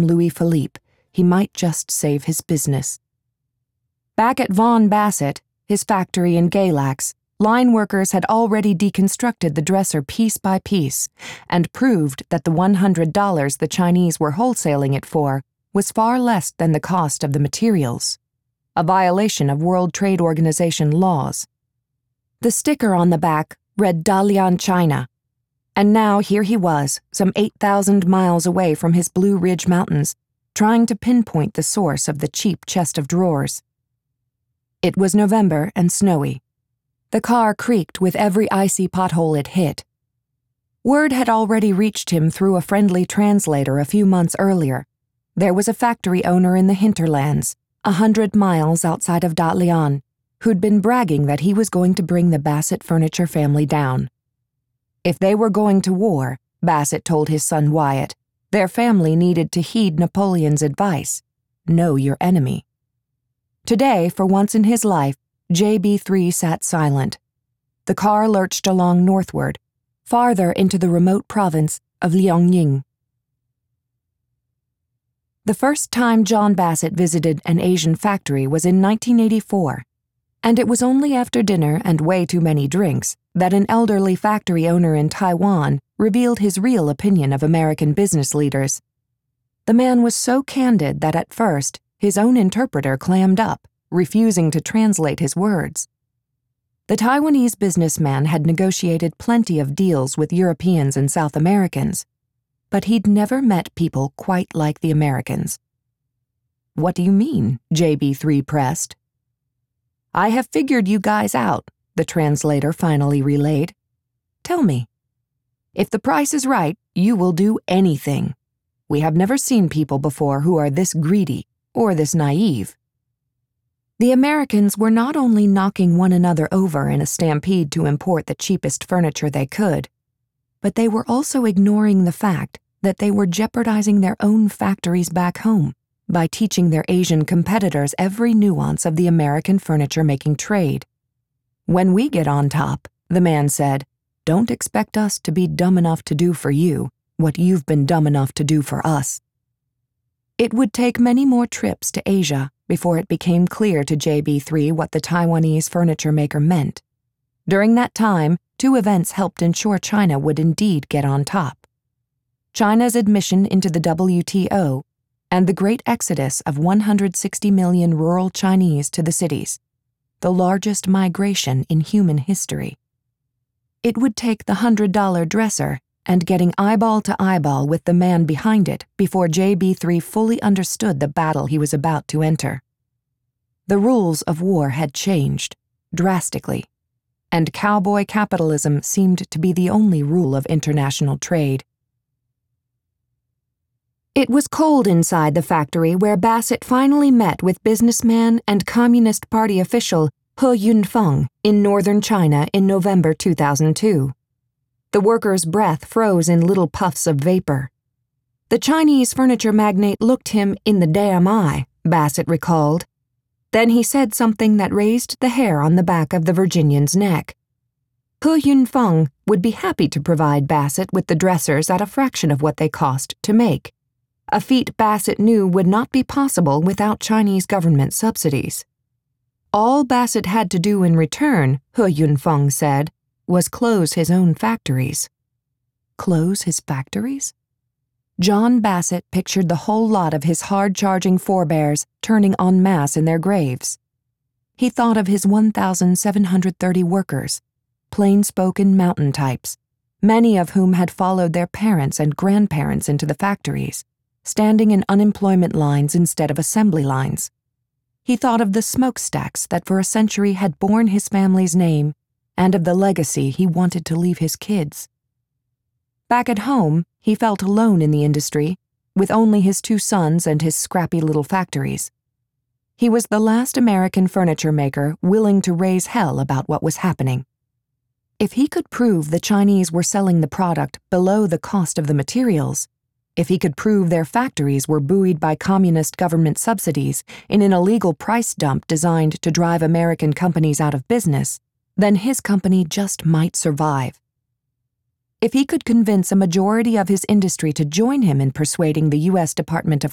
Louis Philippe, he might just save his business. Back at Von Bassett, his factory in Galax, line workers had already deconstructed the dresser piece by piece and proved that the $100 the Chinese were wholesaling it for was far less than the cost of the materials, a violation of World Trade Organization laws. The sticker on the back read Dalian, China, and now here he was, some 8,000 miles away from his Blue Ridge Mountains, trying to pinpoint the source of the cheap chest of drawers. It was November and snowy. The car creaked with every icy pothole it hit. Word had already reached him through a friendly translator a few months earlier. There was a factory owner in the hinterlands, 100 miles outside of Dalian, who'd been bragging that he was going to bring the Bassett furniture family down. If they were going to war, Bassett told his son Wyatt, their family needed to heed Napoleon's advice: know your enemy. Today, for once in his life, JB3 sat silent. The car lurched along northward, farther into the remote province of Liaoning. The first time John Bassett visited an Asian factory was in 1984, and it was only after dinner and way too many drinks that an elderly factory owner in Taiwan revealed his real opinion of American business leaders. The man was so candid that at first, his own interpreter clammed up, refusing to translate his words. The Taiwanese businessman had negotiated plenty of deals with Europeans and South Americans, but he'd never met people quite like the Americans. "What do you mean?" JB3 pressed. "I have figured you guys out," the translator finally relayed. "Tell me. If the price is right, you will do anything. We have never seen people before who are this greedy or this naive." The Americans were not only knocking one another over in a stampede to import the cheapest furniture they could, but they were also ignoring the fact that they were jeopardizing their own factories back home by teaching their Asian competitors every nuance of the American furniture-making trade. "When we get on top," the man said, "don't expect us to be dumb enough to do for you what you've been dumb enough to do for us." It would take many more trips to Asia before it became clear to JB3 what the Taiwanese furniture maker meant. During that time, 2 events helped ensure China would indeed get on top: China's admission into the WTO and the great exodus of 160 million rural Chinese to the cities, the largest migration in human history. It would take the $100 dresser and getting eyeball to eyeball with the man behind it before JB3 fully understood the battle he was about to enter. The rules of war had changed, drastically, and cowboy capitalism seemed to be the only rule of international trade. It was cold inside the factory where Bassett finally met with businessman and Communist Party official He Yunfeng in northern China in November 2002. The worker's breath froze in little puffs of vapor. The Chinese furniture magnate looked him in the damn eye, Bassett recalled. Then he said something that raised the hair on the back of the Virginian's neck. He Yunfeng would be happy to provide Bassett with the dressers at a fraction of what they cost to make, a feat Bassett knew would not be possible without Chinese government subsidies. All Bassett had to do in return, He Yunfeng said, was close his own factories. Close his factories? John Bassett pictured the whole lot of his hard-charging forebears turning en masse in their graves. He thought of his 1,730 workers, plain-spoken mountain types, many of whom had followed their parents and grandparents into the factories, standing in unemployment lines instead of assembly lines. He thought of the smokestacks that for a century had borne his family's name and of the legacy he wanted to leave his kids. Back at home, he felt alone in the industry, with only his 2 sons and his scrappy little factories. He was the last American furniture maker willing to raise hell about what was happening. If he could prove the Chinese were selling the product below the cost of the materials, if he could prove their factories were buoyed by communist government subsidies in an illegal price dump designed to drive American companies out of business, then his company just might survive. If he could convince a majority of his industry to join him in persuading the U.S. Department of